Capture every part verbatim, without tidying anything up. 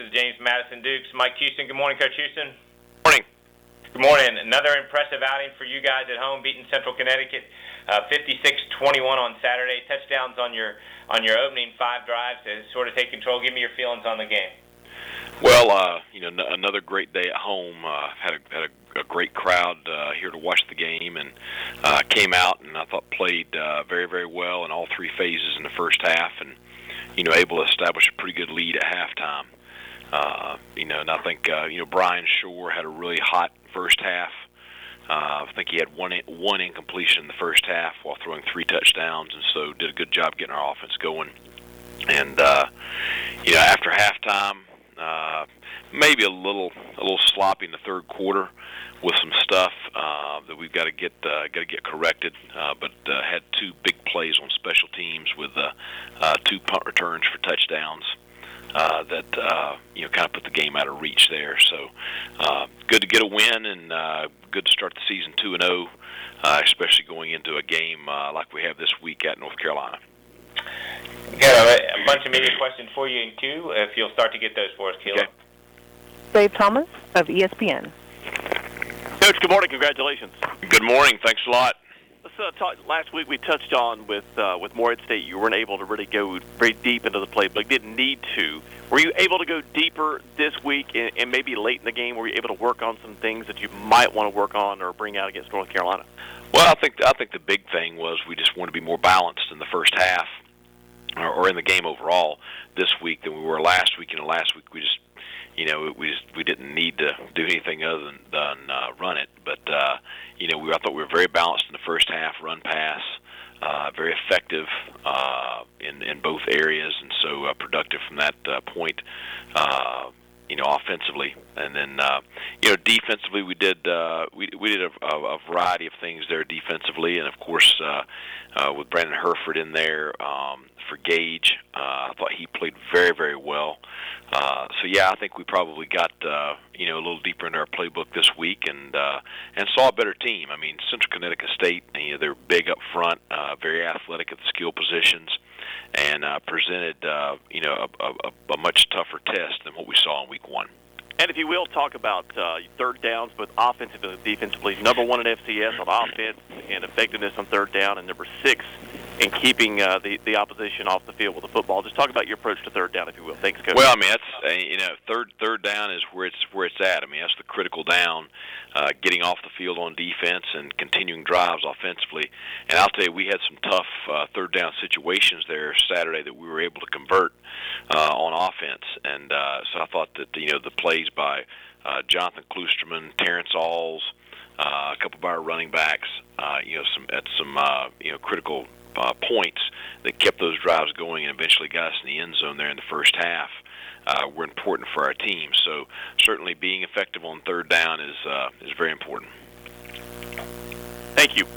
is James Madison Dukes. Mike Houston. Good morning, Coach Houston. Morning. Good morning. Another impressive outing for you guys at home, beating Central Connecticut uh, fifty-six twenty-one on Saturday. Touchdowns on your on your opening five drives to sort of take control. Give me your feelings on the game. Well, uh, you know, n- another great day at home. Uh, had a, had a, a great crowd uh, here to watch the game, and uh, came out and I thought played uh, very, very well in all three phases in the first half, and you know, able to establish a pretty good lead at halftime. Uh, you know, and I think uh, you know Brian Shore had a really hot first half. Uh, I think he had one one incompletion in the first half while throwing three touchdowns, and so did a good job getting our offense going. And uh, you know, after halftime. Uh, maybe a little a little sloppy in the third quarter with some stuff uh, that we've got to get uh, got to get corrected. Uh, but uh, had two big plays on special teams with uh, uh, two punt returns for touchdowns uh, that uh, you know kind of put the game out of reach there. So uh, good to get a win and uh, good to start the season two and zero, uh, especially going into a game uh, like we have this week at North Carolina. Got a, a bunch of media questions for you in queue, if you'll start to get those for us, Keelan. Okay. Dave Thomas of E S P N. Coach, good morning. Congratulations. Good morning. Thanks a lot. Let's uh, talk. Last week we touched on with uh, with Morehead State. You weren't able to really go very deep into the playbook. Didn't need to. Were you able to go deeper this week and, and maybe late in the game? Were you able to work on some things that you might want to work on or bring out against North Carolina? Well, I think I think the big thing was we just wanted to be more balanced in the first half, or, or in the game overall this week than we were last week. And last week we just, you know, we just, we didn't need to do anything other than, than uh, run it. But uh, you know, we I thought we were very balanced in the first half, run pass, uh, very effective uh, in in both areas, and so uh, productive from that uh, point. Uh, You know, offensively, and then uh, you know, defensively, we did uh, we we did a, a variety of things there defensively, and of course, uh, uh, with Brandon Herford in there um, for Gage, uh, I thought he played very very well. Uh, so yeah, I think we probably got uh, you know a little deeper into our playbook this week, and uh, and saw a better team. I mean, Central Connecticut State, you know, they're big up front, uh, very athletic at the skill positions, and uh, presented, uh, you know, a, a, a much tougher test than what we saw in week one. And if you will, talk about uh, third downs, both offensively and defensively. Number one in F C S on offense and effectiveness on third down, and number six in keeping uh, the, the opposition off the field with the football. Just talk about your approach to third down, if you will. Thanks, Coach. Well, I mean, that's uh, you know, third third down is where it's where it's at. I mean, that's the critical down, uh, getting off the field on defense and continuing drives offensively. And I'll tell you, we had some tough uh, third down situations there Saturday that we were able to convert uh, on offense. And uh, so I thought that you know the plays by uh, Jonathan Klusterman, Terrence Alls, uh, a couple of our running backs, uh, you know, some at some uh, you know critical uh, points that kept those drives going and eventually got us in the end zone there in the first half. Uh, were important for our team. So certainly being effective on third down is uh, is very important. Thank you.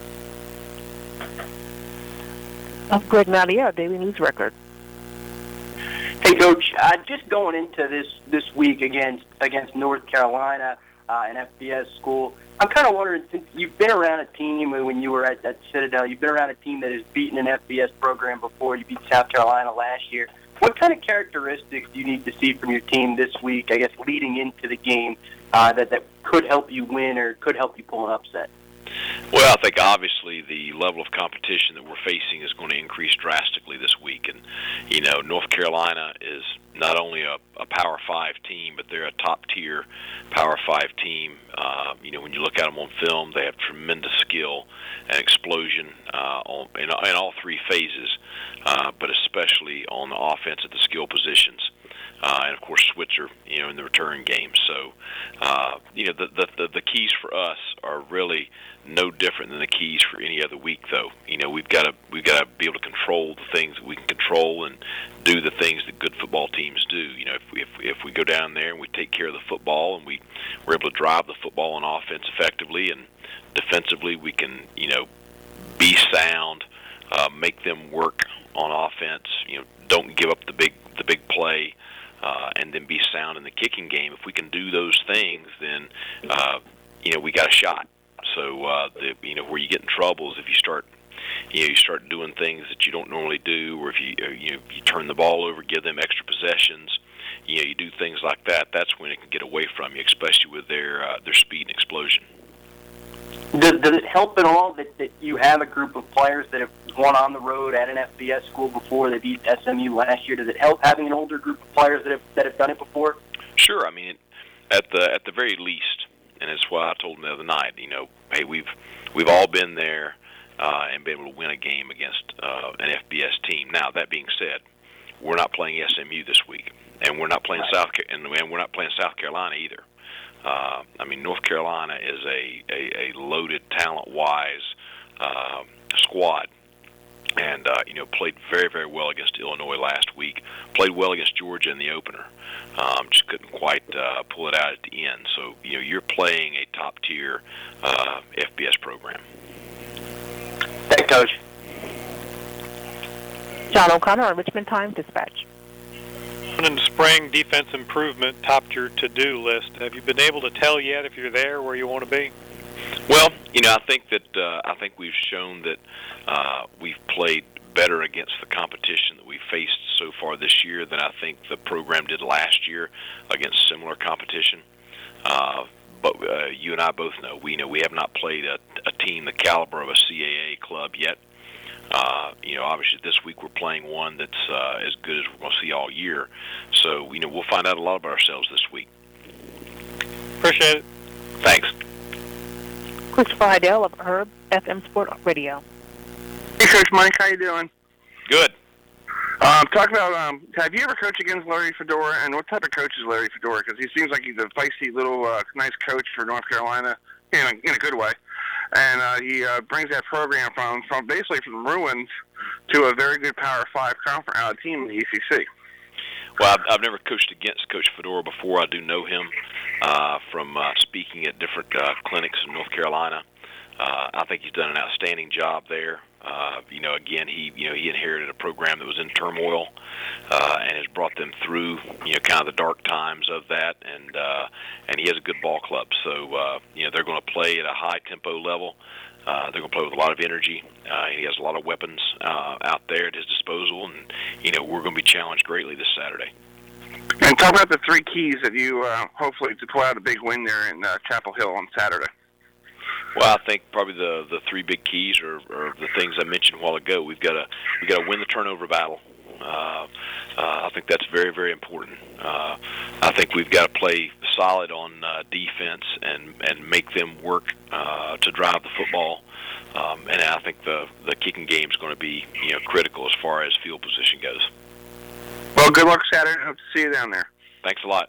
Of Greg Nadia, Daily News Record. Hey, Coach, uh, just going into this, this week against against North Carolina, uh, an F B S school, I'm kind of wondering, since you've been around a team when you were at, at Citadel, you've been around a team that has beaten an F B S program before. You beat South Carolina last year. What kind of characteristics do you need to see from your team this week, I guess, leading into the game, uh, that, that could help you win or could help you pull an upset? Well, I think obviously the level of competition that we're facing is going to increase drastically this week. And, you know, North Carolina is not only a, a Power Five team, but they're a top-tier Power Five team. Uh, you know, when you look at them on film, they have tremendous skill and explosion uh, on, in, in all three phases, uh, but especially on the offense at the skill positions. Uh, and, of course, Switzer, you know, in the return game. So, uh, you know, the, the, the, the keys for us are really no different than the keys for any other week, though. You know, we've got to we've got to be able to control the things that we can control and do the things that good football teams do. You know, if we, if, if we go down there and we take care of the football and we, we're able to drive the football on offense effectively, and defensively we can, you know, be sound, uh, make them work on offense, you know, don't give up the big the big play, Uh, and then be sound in the kicking game. If we can do those things, then uh, you know we got a shot. So uh, the, you know where you get in trouble is if you start you know you start doing things that you don't normally do, or if you uh, you know, you turn the ball over, give them extra possessions. you know, you do things like that, that's when it can get away from you, especially with their uh, their speed and explosion. Does, does it help at all that, that you have a group of players that have won on the road at an F B S school before? They beat S M U last year. Does it help having an older group of players that have that have done it before? Sure. I mean, at the at the very least, and it's why I told them the other night. You know, hey, we've we've all been there uh, and been able to win a game against uh, an F B S team. Now, that being said, we're not playing S M U this week, and we're not playing Right. South Ca- and, and we're not playing South Carolina either. Uh, I mean, North Carolina is a, a, a loaded, talent-wise uh, squad, and uh, you know, played very, very well against Illinois last week. Played well against Georgia in the opener. Um, just couldn't quite uh, pull it out at the end. So, you know, you're playing a top-tier uh, F B S program. Thank you, Coach. John O'Connor on Richmond Times-Dispatch. In the spring, defense improvement topped your to-do list. Have you been able to tell yet if you're there where you want to be? Well, you know, I think that uh, I think we've shown that uh, we've played better against the competition that we faced so far this year than I think the program did last year against similar competition. Uh, but uh, you and I both know we know we have not played a, a team the caliber of a C A A club yet. Uh, you know, obviously this week we're playing one that's uh, as good as we're going to see all year. So, you know, we'll find out a lot about ourselves this week. Appreciate it. Thanks. Christopher Heidel of Herb F M Sport Radio. Hey, Coach Mike, how you doing? Good. Um, talk about, um, have you ever coached against Larry Fedora, and what type of coach is Larry Fedora? Because he seems like he's a feisty little uh, nice coach for North Carolina, in a, in a good way. And uh, he uh, brings that program from, from basically from ruins to a very good Power Five conference uh, team in the E C C. Well, I've, I've never coached against Coach Fedora before. I do know him uh, from uh, speaking at different uh, clinics in North Carolina. Uh, I think he's done an outstanding job there. Uh, you know, again, he you know he inherited a program that was in turmoil uh, and has brought them through you know kind of the dark times of that, and uh, and he has a good ball club. So uh, you know they're going to play at a high tempo level. Uh, they're going to play with a lot of energy. Uh, he has a lot of weapons uh, out there at his disposal, and you know we're going to be challenged greatly this Saturday. And talk about the three keys that you uh, hopefully to pull out a big win there in uh, Chapel Hill on Saturday. Well, I think probably the the three big keys are, are the things I mentioned a while ago. We've got to we got to win the turnover battle. Uh, uh, I think that's very very important. Uh, I think we've got to play solid on uh, defense and and make them work uh, to drive the football. Um, and I think the the kicking game is going to be you know critical as far as field position goes. Well, good luck Saturday. Hope to see you down there. Thanks a lot.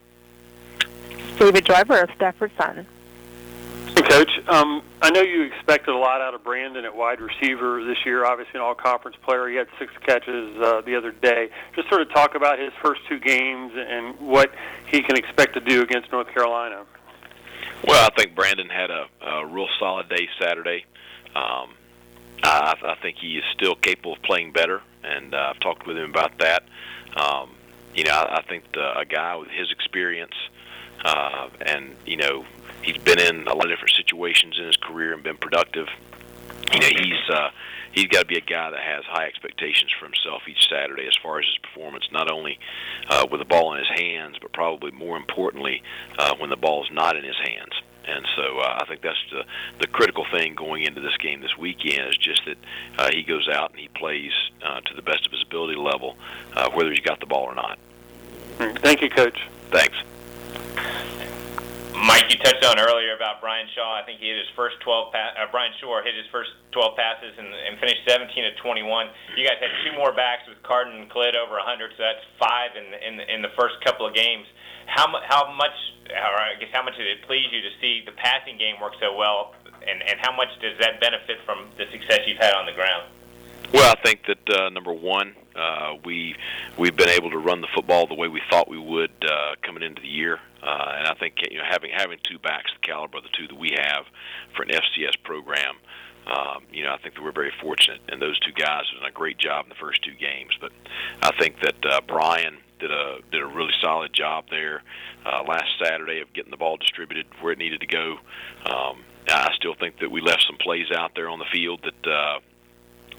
David Driver of Stafford Sun. Hey, Coach. Um, I know you expected a lot out of Brandon at wide receiver this year, obviously an all-conference player. He had six catches uh, the other day. Just sort of talk about his first two games and what he can expect to do against North Carolina. Well, I think Brandon had a, a real solid day Saturday. Um, I, I think he is still capable of playing better, and uh, I've talked with him about that. Um, you know, I, I think the, a guy with his experience uh, and, you know, he's been in a lot of different situations in his career and been productive. You know, he's uh, he's got to be a guy that has high expectations for himself each Saturday as far as his performance, not only uh, with the ball in his hands, but probably more importantly uh, when the ball is not in his hands. And so uh, I think that's the, the critical thing going into this game this weekend is just that uh, he goes out and he plays uh, to the best of his ability level, uh, whether he's got the ball or not. Thank you, Coach. Thanks. Mike, you touched on earlier about Brian Shaw. I think he hit his first twelve. Pa- uh, Brian Shore hit his first twelve passes and, and finished seventeen of twenty-one. You guys had two more backs with Carden and Clidd over one hundred, so that's five in in, in the first couple of games. How mu- how much, or I guess how much did it please you to see the passing game work so well, and and how much does that benefit from the success you've had on the ground? Well, I think that uh, number one, uh, we we've been able to run the football the way we thought we would uh, coming into the year, uh, and I think you know having having two backs the caliber of the two that we have for an F C S program, um, you know I think that we're very fortunate, and those two guys have done a great job in the first two games. But I think that uh, Brian did a did a really solid job there uh, last Saturday of getting the ball distributed where it needed to go. Um, I still think that we left some plays out there on the field that. Uh,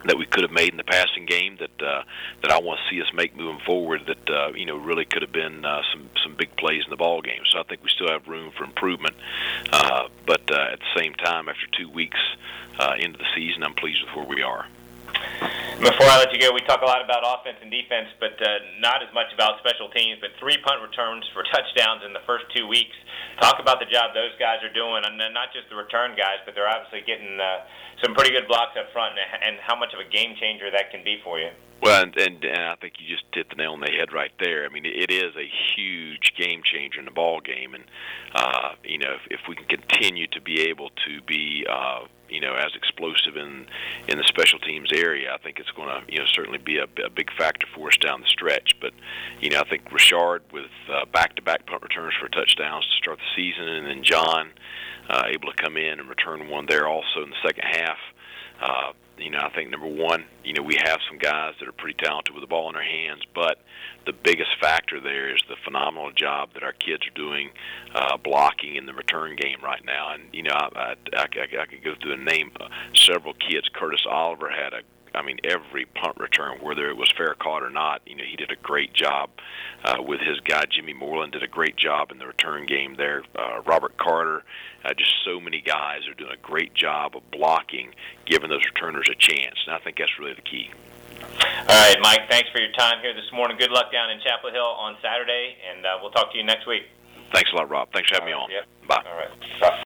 that we could have made in the passing game that uh, that I want to see us make moving forward. That uh, you know really could have been uh, some some big plays in the ball game. So I think we still have room for improvement. Uh, but uh, at the same time, after two weeks uh, into the season, I'm pleased with where we are. Before I let you go, we talk a lot about offense and defense, but uh, not as much about special teams. But three punt returns for touchdowns in the first two weeks. Talk about the job those guys are doing, and then not just the return guys, but they're obviously getting uh, some pretty good blocks up front, and, and how much of a game changer that can be for you. Well, and, and, and I think you just hit the nail on the head right there. I mean, it is a huge game changer in the ball game, and uh, you know, if, if we can continue to be able to be, uh, you know, as explosive in in the special teams area, I think it's going to, you know, certainly be a, a big factor for us down the stretch. But you know, I think Richard with uh, back-to-back punt returns for touchdowns to start the season, and then John uh, able to come in and return one there also in the second half. Uh, you know, I think number one, you know, we have some guys that are pretty talented with the ball in their hands, but the biggest factor there is the phenomenal job that our kids are doing uh, blocking in the return game right now. And, you know, I, I, I, I could go through and name uh, several kids. Curtis Oliver had a I mean, every punt return, whether it was fair caught or not, you know, he did a great job uh, with his guy. Jimmy Moreland did a great job in the return game there. Uh, Robert Carter, uh, just so many guys are doing a great job of blocking, giving those returners a chance. And I think that's really the key. All right, Mike, thanks for your time here this morning. Good luck down in Chapel Hill on Saturday, and uh, we'll talk to you next week. Thanks a lot, Rob. Thanks for having All right, me on. Yep. Bye. All right. Bye.